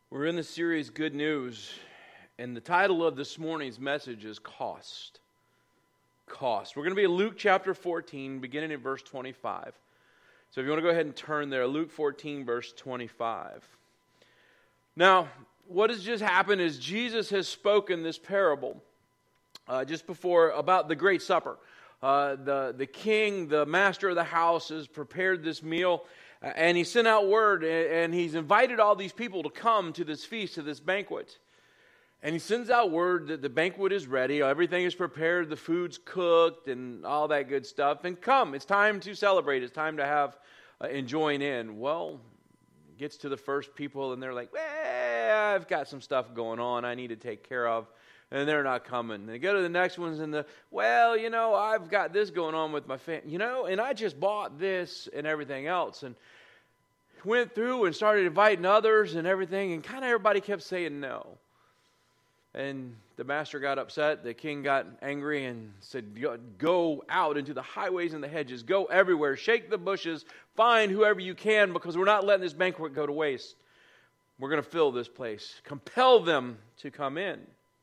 We're in the series Good News, and the title of this morning's message is Cost. Cost. We're going to be in Luke chapter 14, beginning in verse 25. So if you want to go ahead and turn there, Luke 14, verse 25. Now, what has just happened is Jesus has spoken this parable just before about the Great Supper. The king, the master of the house, has prepared this meal. And he sent out word, and he's invited all these people to come to this feast, to this banquet. And he sends out word that the banquet is ready, everything is prepared, the food's cooked, and all that good stuff. And come, it's time to celebrate, it's time to have and join in. Well, it gets to the first people, and they're like, well, I've got some stuff going on I need to take care of. And they're not coming. They go to the next ones and I've got this going on with my family, and I just bought this and everything else. And went through and started inviting others and everything, and kind of everybody kept saying no. And the master got upset, the king got angry and said, go out into the highways and the hedges, go everywhere, shake the bushes, find whoever you can, because we're not letting this banquet go to waste. We're going to fill this place. Compel them to come in.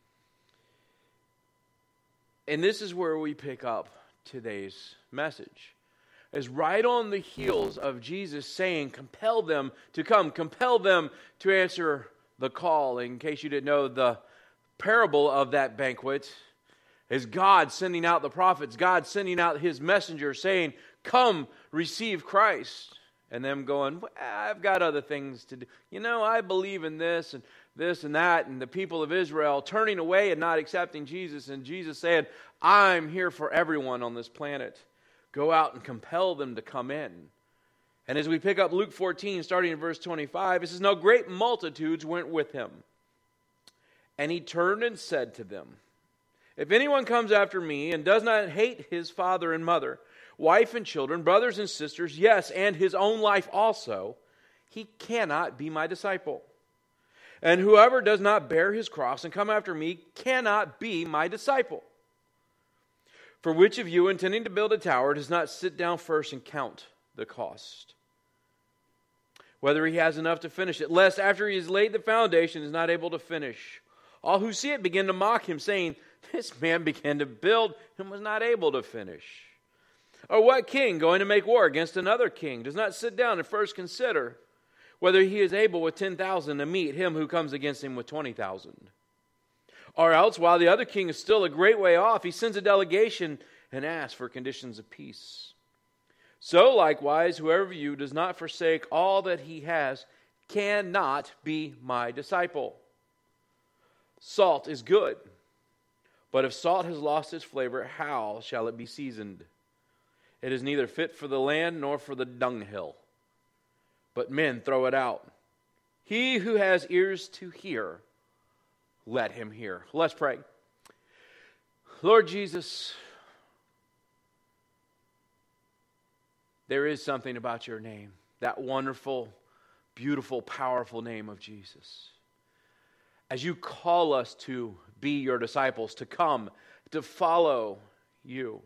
And this is where we pick up today's message. It's right on the heels of Jesus saying, compel them to come, compel them to answer the call. In case you didn't know, the parable of that banquet is God sending out the prophets, God sending out His messenger saying, come, receive Christ. And them going, well, I've got other things to do. I believe in this and that, and the people of Israel turning away and not accepting Jesus, and Jesus said, I'm here for everyone on this planet. Go out and compel them to come in. And as we pick up Luke 14, starting in verse 25, it says, now great multitudes went with him. And he turned and said to them, if anyone comes after me and does not hate his father and mother, wife and children, brothers and sisters, yes, and his own life also, he cannot be my disciple. And whoever does not bear his cross and come after me cannot be my disciple. For which of you, intending to build a tower, does not sit down first and count the cost, whether he has enough to finish it, lest after he has laid the foundation, he is not able to finish? All who see it begin to mock him, saying, this man began to build and was not able to finish. Or what king, going to make war against another king, does not sit down and first consider whether he is able with 10,000 to meet him who comes against him with 20,000? Or else, while the other king is still a great way off, he sends a delegation and asks for conditions of peace. So likewise, whoever of you does not forsake all that he has cannot be my disciple. Salt is good, but if salt has lost its flavor, how shall it be seasoned? It is neither fit for the land nor for the dunghill, but men throw it out. He who has ears to hear, let him hear. Let's pray. Lord Jesus, there is something about your name, that wonderful, beautiful, powerful name of Jesus. As you call us to be your disciples, to come, to follow you.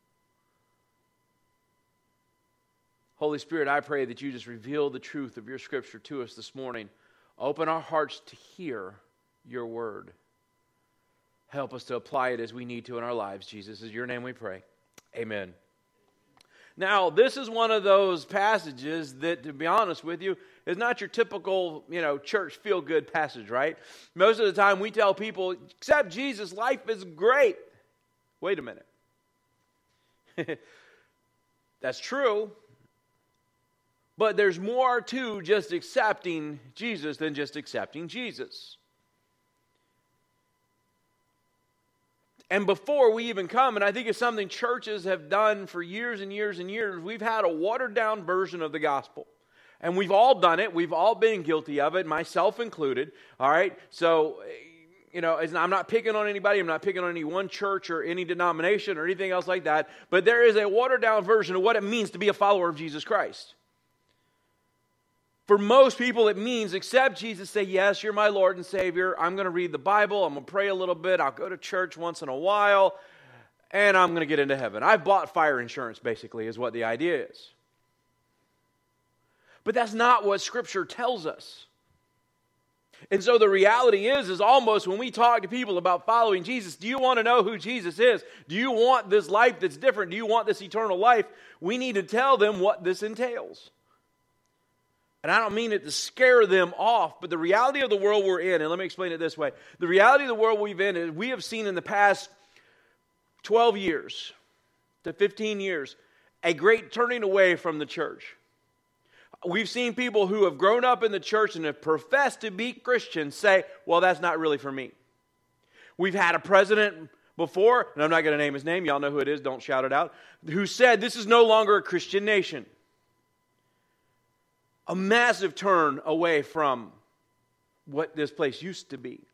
Holy Spirit, I pray that you just reveal the truth of your scripture to us this morning. Open our hearts to hear your word. Help us to apply it as we need to in our lives, Jesus. In your name we pray. Amen. Now, this is one of those passages that, to be honest with you, is not your typical, church feel-good passage, right? Most of the time we tell people, accept Jesus, life is great. Wait a minute. That's true. But there's more to just accepting Jesus than just accepting Jesus. And before we even come, and I think it's something churches have done for years and years and years, we've had a watered-down version of the gospel. And we've all done it. We've all been guilty of it, myself included. All right? So, I'm not picking on anybody. I'm not picking on any one church or any denomination or anything else like that. But there is a watered-down version of what it means to be a follower of Jesus Christ. For most people, it means accept Jesus, say, yes, you're my Lord and Savior. I'm going to read the Bible. I'm going to pray a little bit. I'll go to church once in a while. And I'm going to get into heaven. I've bought fire insurance, basically, is what the idea is. But that's not what Scripture tells us. And so the reality is almost when we talk to people about following Jesus, do you want to know who Jesus is? Do you want this life that's different? Do you want this eternal life? We need to tell them what this entails. And I don't mean it to scare them off, but the reality of the world we're in, and let me explain it this way. The reality of the world we've in is we have seen in the past 12 years to 15 years a great turning away from the church. We've seen people who have grown up in the church and have professed to be Christians say, well, that's not really for me. We've had a president before, and I'm not going to name his name, y'all know who it is, don't shout it out, who said this is no longer a Christian nation. A massive turn away from what this place used to be.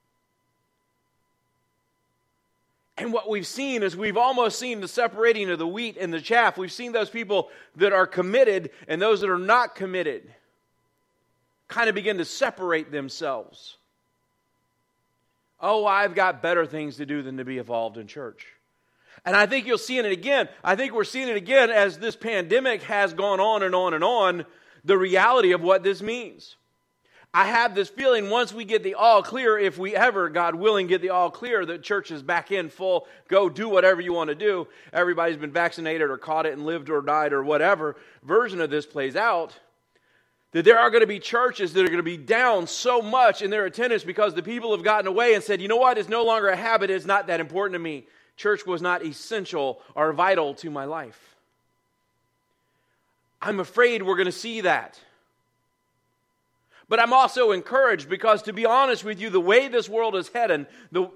And what we've seen is we've almost seen the separating of the wheat and the chaff. We've seen those people that are committed and those that are not committed kind of begin to separate themselves. Oh, I've got better things to do than to be involved in church. And I think you'll see it again. I think we're seeing it again as this pandemic has gone on and on and on, the reality of what this means. I have this feeling once we get the all clear, if we ever, God willing, get the all clear, that church is back in full, go do whatever you want to do. Everybody's been vaccinated or caught it and lived or died or whatever version of this plays out, that there are going to be churches that are going to be down so much in their attendance because the people have gotten away and said, you know what, it's no longer a habit, it's not that important to me. Church was not essential or vital to my life. I'm afraid we're going to see that. But I'm also encouraged because, to be honest with you, the way this world is heading,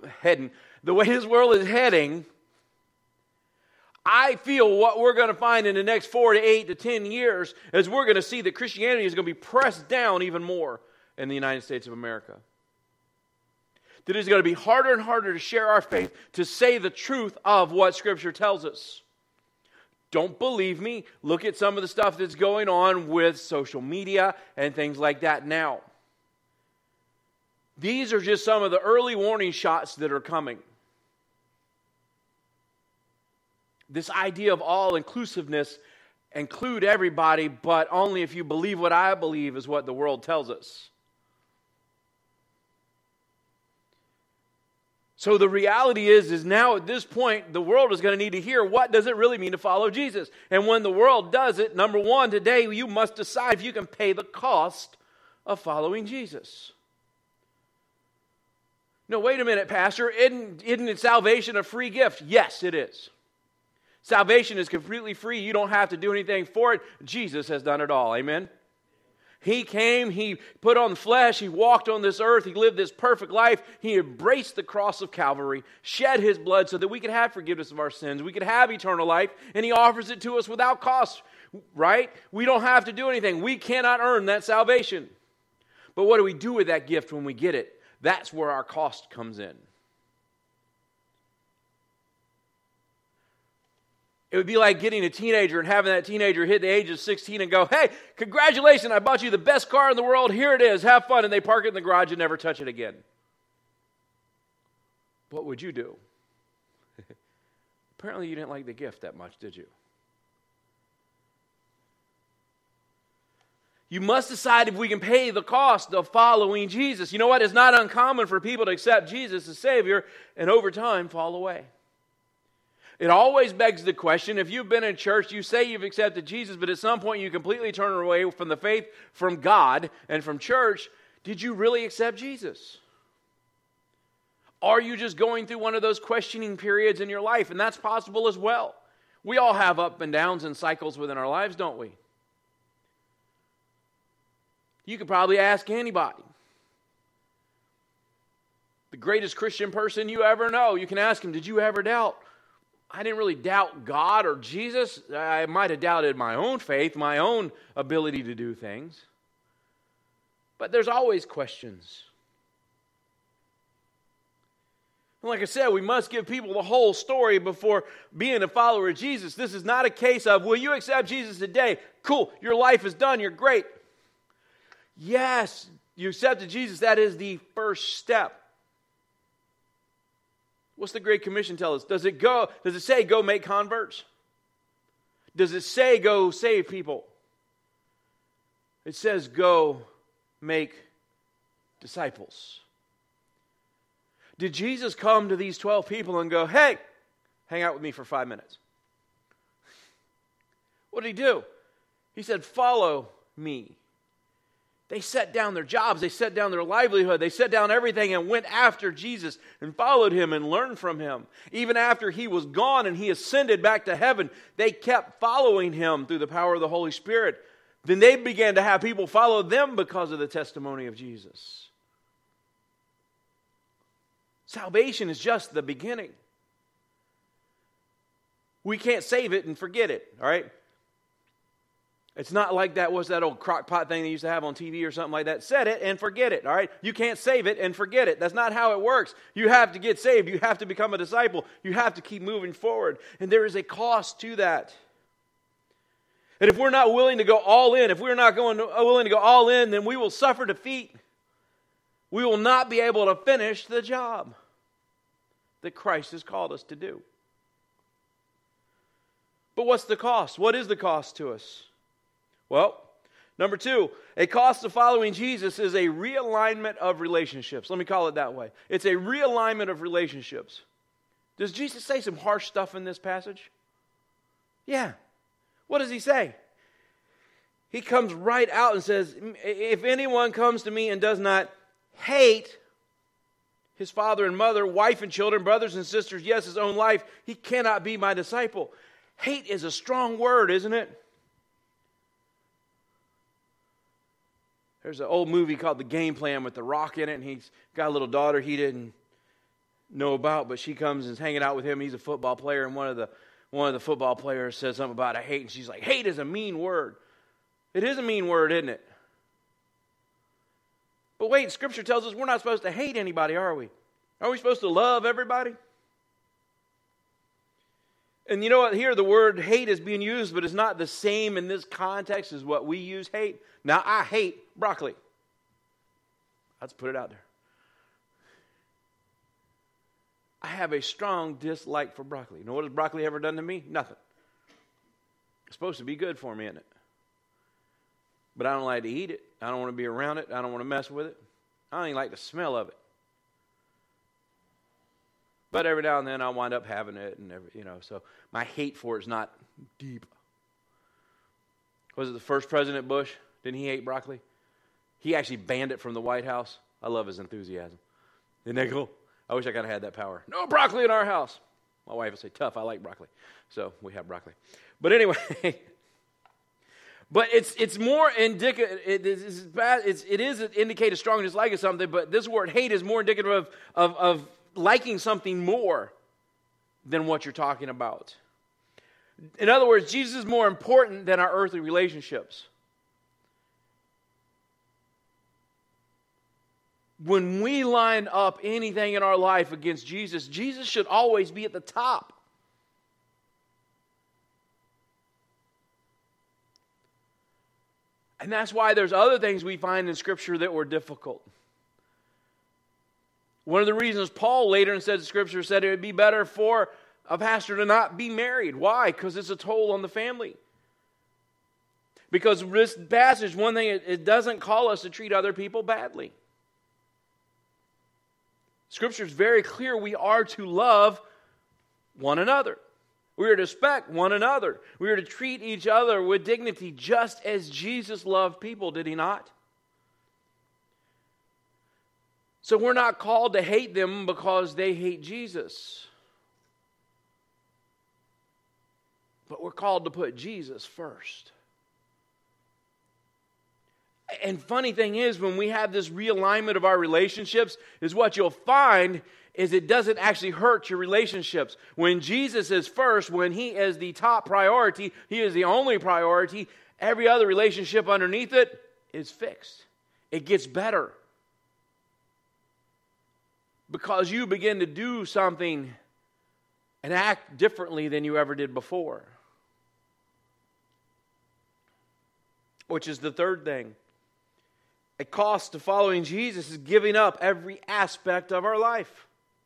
I feel what we're going to find in the next 4 to 8 to 10 years is we're going to see that Christianity is going to be pressed down even more in the United States of America. That it's going to be harder and harder to share our faith, to say the truth of what Scripture tells us. Don't believe me? Look at some of the stuff that's going on with social media and things like that now. These are just some of the early warning shots that are coming. This idea of all-inclusiveness, include everybody, but only if you believe what I believe is what the world tells us. So the reality is now at this point, the world is going to need to hear what does it really mean to follow Jesus. And when the world does it, number one, today you must decide if you can pay the cost of following Jesus. No, wait a minute, Pastor. Isn't salvation a free gift? Yes, it is. Salvation is completely free. You don't have to do anything for it. Jesus has done it all. Amen? He came, He put on flesh, He walked on this earth, He lived this perfect life, He embraced the cross of Calvary, shed His blood so that we could have forgiveness of our sins, we could have eternal life, and He offers it to us without cost, right? We don't have to do anything. We cannot earn that salvation. But what do we do with that gift when we get it? That's where our cost comes in. It would be like getting a teenager and having that teenager hit the age of 16 and go, hey, congratulations, I bought you the best car in the world. Here it is. Have fun. And they park it in the garage and never touch it again. What would you do? Apparently you didn't like the gift that much, did you? You must decide if we can pay the cost of following Jesus. You know what? It's not uncommon for people to accept Jesus as Savior and over time fall away. It always begs the question, if you've been in church, you say you've accepted Jesus, but at some point you completely turn away from the faith from God and from church, did you really accept Jesus? Are you just going through one of those questioning periods in your life? And that's possible as well. We all have up and downs and cycles within our lives, don't we? You could probably ask anybody. The greatest Christian person you ever know, you can ask him, did you ever doubt? I didn't really doubt God or Jesus. I might have doubted my own faith, my own ability to do things. But there's always questions. And like I said, we must give people the whole story before being a follower of Jesus. This is not a case of, will you accept Jesus today? Cool, your life is done, you're great. Yes, you accepted Jesus, that is the first step. What's the Great Commission tell us? Does it say go make converts? Does it say go save people? It says go make disciples. Did Jesus come to these 12 people and go, hey, hang out with me for 5 minutes? What did he do? He said, follow me. They set down their jobs, they set down their livelihood, they set down everything and went after Jesus and followed him and learned from him. Even after he was gone and he ascended back to heaven, they kept following him through the power of the Holy Spirit. Then they began to have people follow them because of the testimony of Jesus. Salvation is just the beginning. We can't save it and forget it, all right? It's not like that was that old crock pot thing they used to have on TV or something like that. Set it and forget it, all right? You can't save it and forget it. That's not how it works. You have to get saved. You have to become a disciple. You have to keep moving forward. And there is a cost to that. And if we're not willing to go all in, if we're not willing to go all in, then we will suffer defeat. We will not be able to finish the job that Christ has called us to do. But what's the cost? What is the cost to us? Well, number 2, a cost of following Jesus is a realignment of relationships. Let me call it that way. It's a realignment of relationships. Does Jesus say some harsh stuff in this passage? Yeah. What does he say? He comes right out and says, if anyone comes to me and does not hate his father and mother, wife and children, brothers and sisters, yes, his own life, he cannot be my disciple. Hate is a strong word, isn't it? There's an old movie called The Game Plan with The Rock in it, and he's got a little daughter he didn't know about, but she comes and is hanging out with him. He's a football player, and one of the football players says something about a hate, and she's like, hate is a mean word. It is a mean word, isn't it? But wait, Scripture tells us we're not supposed to hate anybody, are we? Are we supposed to love everybody? And you know what? Here the word hate is being used, but it's not the same in this context as what we use hate. Now, I hate broccoli. Let's put it out there. I have a strong dislike for broccoli. You know what has broccoli ever done to me? Nothing. It's supposed to be good for me, isn't it? But I don't like to eat it. I don't want to be around it. I don't want to mess with it. I don't even like the smell of it. But every now and then I'll wind up having it, and so my hate for it is not deep. Was it the first President Bush? Didn't he hate broccoli? He actually banned it from the White House. I love his enthusiasm. Isn't that cool? I wish I could have had that power. No broccoli in our house. My wife would say, tough, I like broccoli. So we have broccoli. But anyway, but it's more indicative. It is indicate a strong dislike of something, but this word hate is more indicative of liking something more than what you're talking about. In other words, Jesus is more important than our earthly relationships. When we line up anything in our life against Jesus, Jesus should always be at the top. And that's why there's other things we find in Scripture that were difficult. One of the reasons Paul later in Scripture said it would be better for a pastor to not be married. Why? Because it's a toll on the family. Because this passage, one thing, it doesn't call us to treat other people badly. Scripture is very clear. We are to love one another. We are to respect one another. We are to treat each other with dignity just as Jesus loved people, did he not? So we're not called to hate them because they hate Jesus. But we're called to put Jesus first. And funny thing is, when we have this realignment of our relationships, is what you'll find is it doesn't actually hurt your relationships. When Jesus is first, when he is the top priority, he is the only priority, every other relationship underneath it is fixed. It gets better. Because you begin to do something and act differently than you ever did before. Which is the third thing. A cost to following Jesus is giving up every aspect of our life.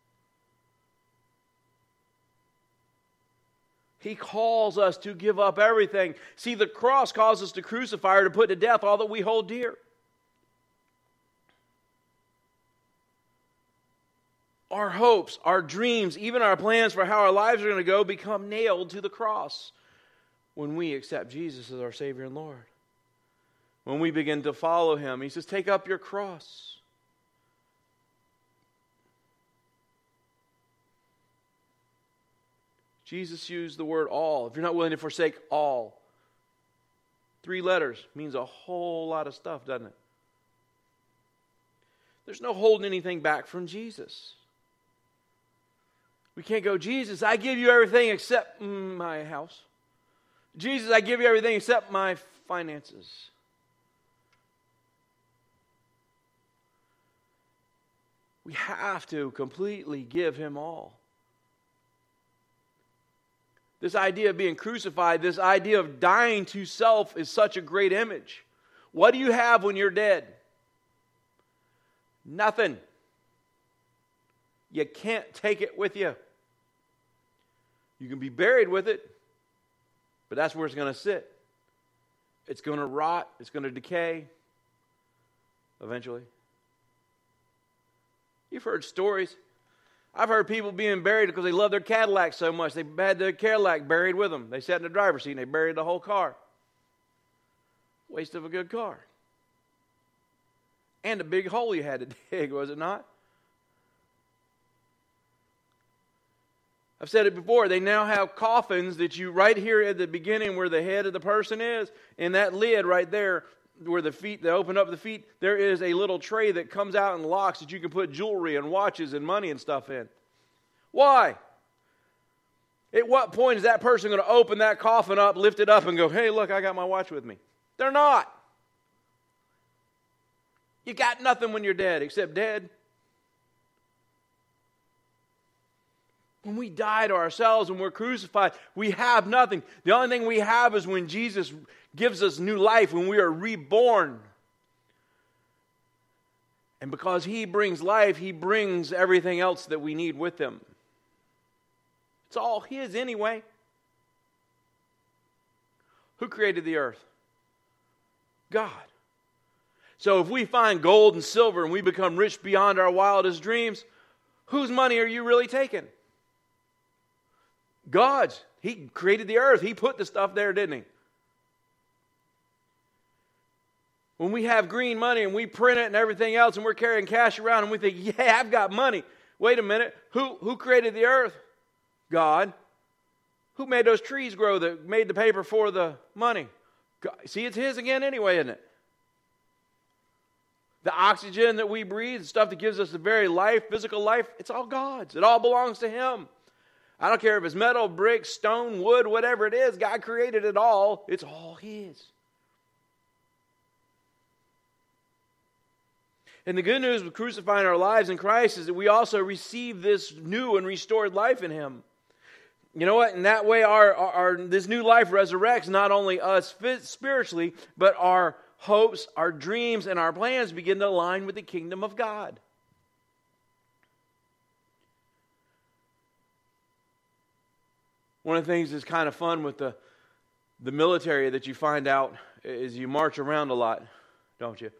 He calls us to give up everything. See, the cross calls us to crucify or to put to death all that we hold dear. our hopes, our dreams, even our plans for how our lives are going to go become nailed to the cross when we accept Jesus as our Savior and Lord. When we begin to follow Him, He says, take up your cross. Jesus used the word all. If you're not willing to forsake all, 3 letters means a whole lot of stuff, doesn't it? There's no holding anything back from Jesus. We can't go, Jesus, I give you everything except my house. Jesus, I give you everything except my finances. We have to completely give Him all. This idea of being crucified, this idea of dying to self is such a great image. What do you have when you're dead? Nothing. You can't take it with you. You can be buried with it, but that's where it's going to sit. It's going to rot. It's going to decay eventually. You've heard stories. I've heard people being buried because they love their Cadillac so much. They had their Cadillac buried with them. They sat in the driver's seat and they buried the whole car. Waste of a good car. And a big hole you had to dig, was it not? I've said it before. They now have coffins that you, right here at the beginning where the head of the person is, in that lid right there, where the feet, they open up the feet, there is a little tray that comes out and locks that you can put jewelry and watches and money and stuff in. Why? At what point is that person going to open that coffin up, lift it up, and go, hey, look, I got my watch with me? They're not. You got nothing when you're dead except dead. When we die to ourselves, when we're crucified, we have nothing. The only thing we have is when Jesus gives us new life, when we are reborn. And because He brings life, He brings everything else that we need with Him. It's all His anyway. Who created the earth? God. So if we find gold and silver and we become rich beyond our wildest dreams, whose money are you really taking? God's. He created the earth. He put the stuff there, didn't He? When we have green money and we print it and everything else and we're carrying cash around and we think, yeah, I've got money. Wait a minute. Who created the earth? God. Who made those trees grow that made the paper for the money? God. See, it's His again anyway, isn't it? The oxygen that we breathe, the stuff that gives us the very life, physical life, it's all God's. It all belongs to Him. I don't care if it's metal, brick, stone, wood, whatever it is. God created it all. It's all His. And the good news with crucifying our lives in Christ is that we also receive this new and restored life in Him. You know what? In that way, our this new life resurrects not only us spiritually, but our hopes, our dreams, and our plans begin to align with the kingdom of God. One of the things that's kind of fun with the military that you find out is you march around a lot, don't you?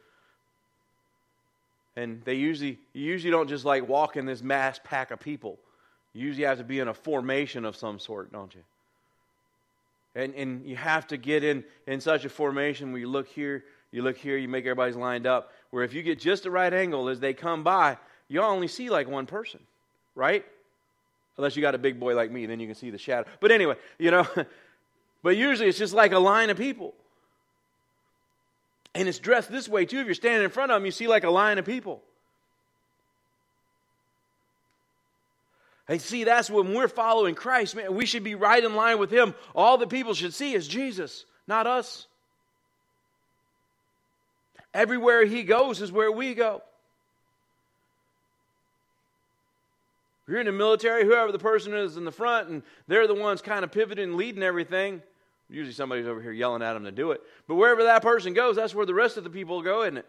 And you usually don't just like walk in this mass pack of people. You usually have to be in a formation of some sort, don't you? And you have to get in such a formation where you look here, you make everybody's lined up. Where if you get just the right angle as they come by, you only see like one person, right? Unless you got a big boy like me, then you can see the shadow. But anyway, but usually it's just like a line of people. And it's dressed this way too. If you're standing in front of them, you see like a line of people. And see, that's when we're following Christ, man. We should be right in line with Him. All that people should see is Jesus, not us. Everywhere He goes is where we go. If you're in the military, whoever the person is in the front, and they're the ones kind of pivoting and leading everything, usually somebody's over here yelling at them to do it. But wherever that person goes, that's where the rest of the people go, isn't it?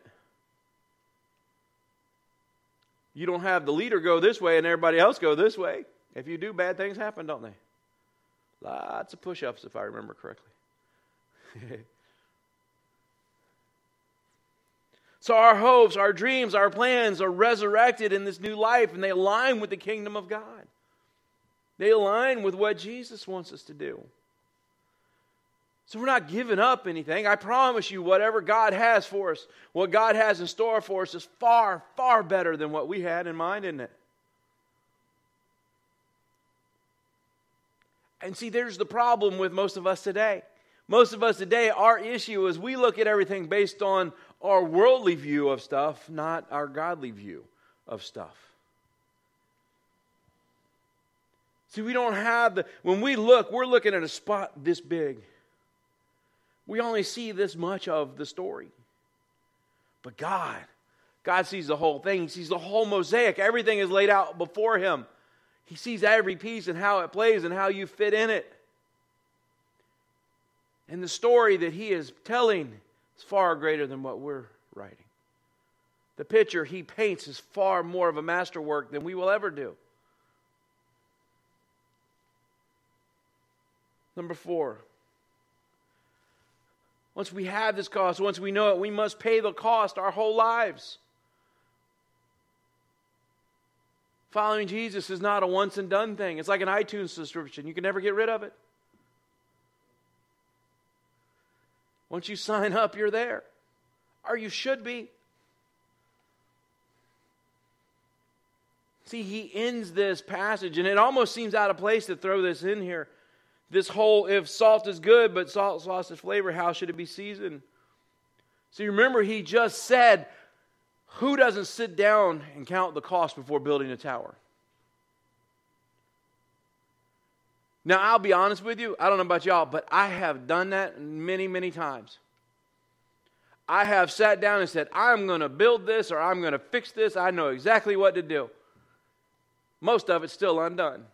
You don't have the leader go this way and everybody else go this way. If you do, bad things happen, don't they? Lots of push-ups, if I remember correctly. So our hopes, our dreams, our plans are resurrected in this new life, and they align with the kingdom of God. They align with what Jesus wants us to do. So we're not giving up anything. I promise you, whatever God has for us, what God has in store for us is far, far better than what we had in mind, isn't it? And see, there's the problem with most of us today. Most of us today, our issue is we look at everything based on our worldly view of stuff, not our godly view of stuff. See, we don't have when we look, we're looking at a spot this big. We only see this much of the story. But God sees the whole thing. He sees the whole mosaic. Everything is laid out before Him. He sees every piece and how it plays and how you fit in it. And the story that He is telling is far greater than what we're writing. The picture He paints is far more of a masterwork than we will ever do. Number 4. Once we have this cost, once we know it, we must pay the cost our whole lives. Following Jesus is not a once and done thing. It's like an iTunes subscription. You can never get rid of it. Once you sign up, you're there. Or you should be. See, he ends this passage, and it almost seems out of place to throw this in here. This whole, if salt is good, but salt lost its flavor, how should it be seasoned? See, remember, he just said, who doesn't sit down and count the cost before building a tower? Now, I'll be honest with you. I don't know about y'all, but I have done that many, many times. I have sat down and said, I'm going to build this or I'm going to fix this. I know exactly what to do. Most of it's still undone.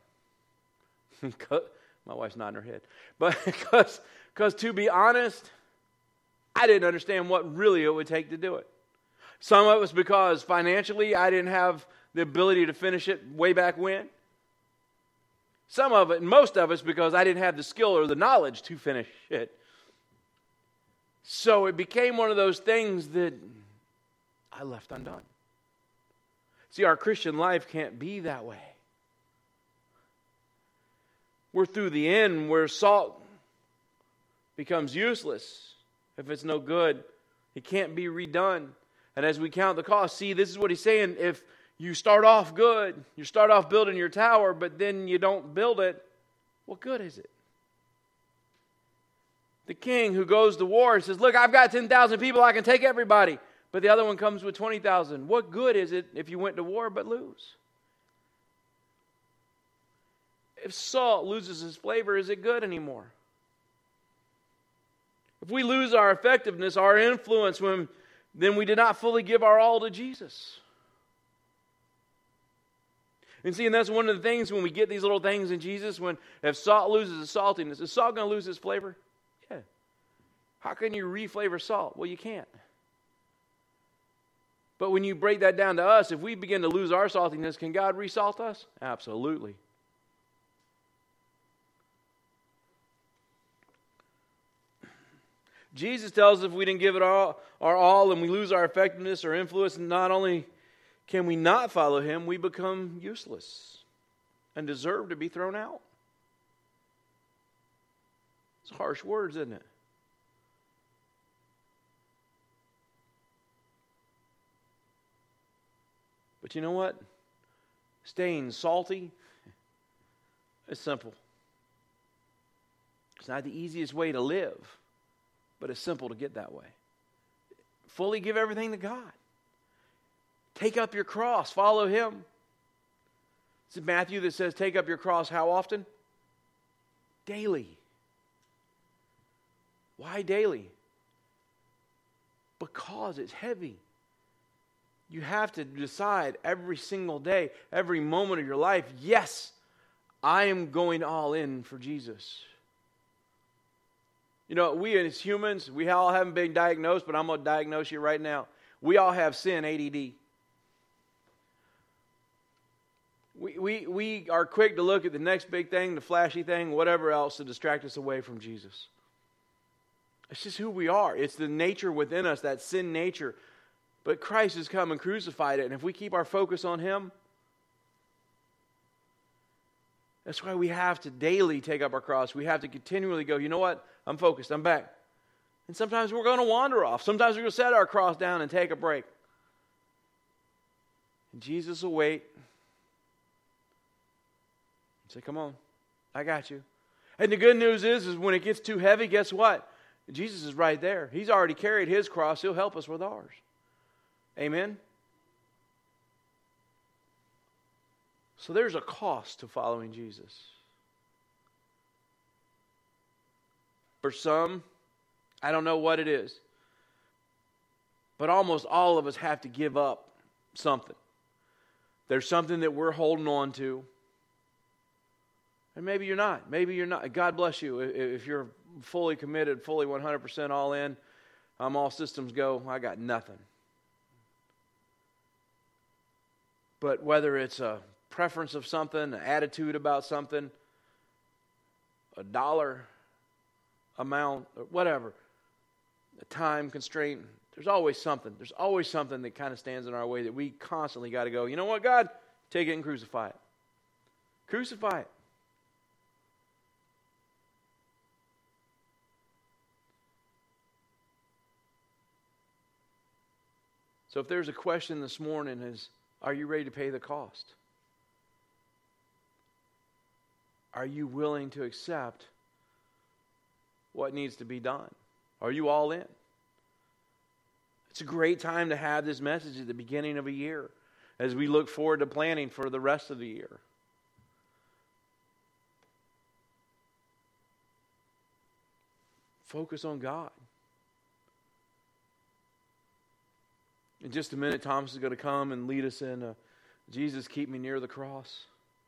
My wife's nodding her head. But because to be honest, I didn't understand what really it would take to do it. Some of it was because financially I didn't have the ability to finish it way back when. Some of it, and most of it's because I didn't have the skill or the knowledge to finish it. So it became one of those things that I left undone. See, our Christian life can't be that way. We're through the end where salt becomes useless. If it's no good, it can't be redone. And as we count the cost, see, this is what he's saying. If you start off good, you start off building your tower, but then you don't build it, what good is it? The king who goes to war says, look, I've got 10,000 people, I can take everybody. But the other one comes with 20,000. What good is it if you went to war but lose? If salt loses its flavor, is it good anymore? If we lose our effectiveness, our influence, then we did not fully give our all to Jesus. And see, and that's one of the things when we get these little things in Jesus, if salt loses its saltiness, is salt going to lose its flavor? Yeah. How can you re-flavor salt? Well, you can't. But when you break that down to us, if we begin to lose our saltiness, can God re-salt us? Absolutely. Jesus tells us if we didn't give it our all and we lose our effectiveness or influence, not only can we not follow him, we become useless and deserve to be thrown out. It's harsh words, isn't it? But you know what? Staying salty is simple. It's not the easiest way to live, but it's simple to get that way. Fully give everything to God. Take up your cross. Follow him. Is it Matthew that says, take up your cross how often? Daily. Why daily? Because it's heavy. You have to decide every single day, every moment of your life, yes, I am going all in for Jesus. You know, we as humans, we all haven't been diagnosed, but I'm going to diagnose you right now. We all have sin, ADD. We are quick to look at the next big thing, the flashy thing, whatever else to distract us away from Jesus. It's just who we are. It's the nature within us, that sin nature. But Christ has come and crucified it. And if we keep our focus on Him, that's why we have to daily take up our cross. We have to continually go, you know what? I'm focused. I'm back. And sometimes we're going to wander off. Sometimes we're going to set our cross down and take a break. And Jesus will wait. And say, come on. I got you. And the good news is when it gets too heavy, guess what? Jesus is right there. He's already carried His cross. He'll help us with ours. Amen? So there's a cost to following Jesus. For some, I don't know what it is, but almost all of us have to give up something. There's something that we're holding on to. And maybe you're not. Maybe you're not. God bless you. If you're fully committed, fully 100% all in, I'm all systems go, I got nothing. But whether it's a preference of something, an attitude about something, a dollar amount, or whatever, a time constraint, there's always something. There's always something that kind of stands in our way that we constantly got to go, you know what, God? Take it and crucify it. Crucify it. So if there's a question this morning is, are you ready to pay the cost? Are you willing to accept what needs to be done? Are you all in? It's a great time to have this message at the beginning of a year as we look forward to planning for the rest of the year. Focus on God. In just a minute, Thomas is going to come and lead us in Jesus, keep me near the cross.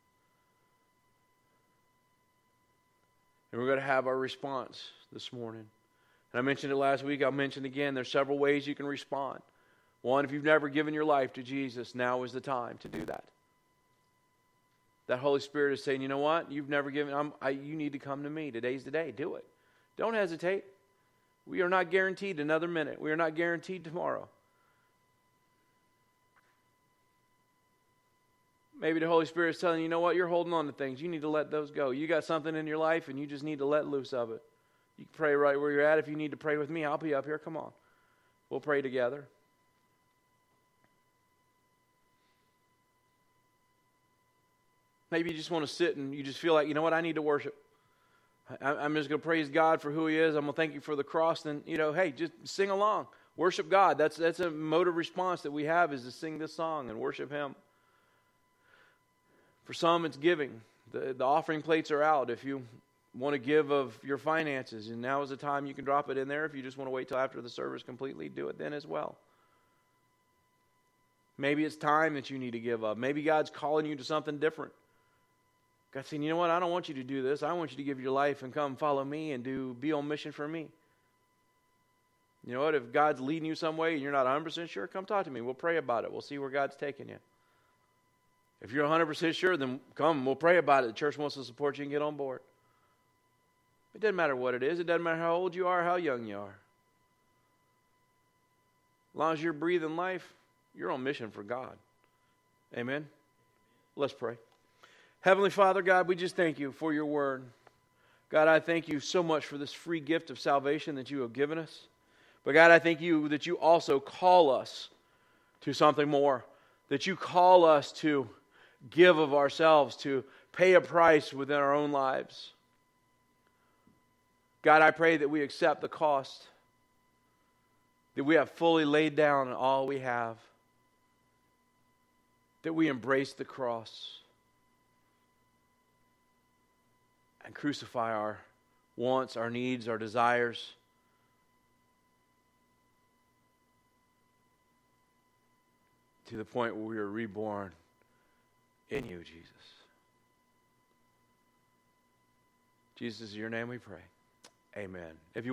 And we're going to have our response this morning. And I mentioned it last week. I'll mention it again. There's several ways you can respond. One, if you've never given your life to Jesus, now is the time to do that. That Holy Spirit is saying, you know what? You've never given. You need to come to me. Today's the day. Do it. Don't hesitate. We are not guaranteed another minute. We are not guaranteed tomorrow. Maybe the Holy Spirit is telling you, you know what? You're holding on to things. You need to let those go. You got something in your life and you just need to let loose of it. You can pray right where you're at. If you need to pray with me, I'll be up here. Come on. We'll pray together. Maybe you just want to sit and you just feel like, you know what? I need to worship. I'm just going to praise God for who He is. I'm going to thank you for the cross. Then, hey, just sing along. Worship God. That's a mode of response that we have, is to sing this song and worship Him. For some, it's giving. The offering plates are out. If you want to give of your finances, and now is the time you can drop it in there. If you just want to wait till after the service completely, do it then as well. Maybe it's time that you need to give up. Maybe God's calling you to something different. God's saying, you know what, I don't want you to do this. I want you to give your life and come follow me and be on mission for me. You know what, if God's leading you some way and you're not 100% sure, come talk to me. We'll pray about it. We'll see where God's taking you. If you're 100% sure, then come, we'll pray about it. The church wants to support you and get on board. It doesn't matter what it is. It doesn't matter how old you are or how young you are. As long as you're breathing life, you're on mission for God. Amen? Let's pray. Heavenly Father, God, we just thank you for your word. God, I thank you so much for this free gift of salvation that you have given us. But God, I thank you that you also call us to something more. That you call us to give of ourselves, to pay a price within our own lives. God, I pray that we accept the cost, that we have fully laid down all we have, that we embrace the cross and crucify our wants, our needs, our desires, to the point where we are reborn in you, Jesus. Jesus, in your name we pray. Amen. If you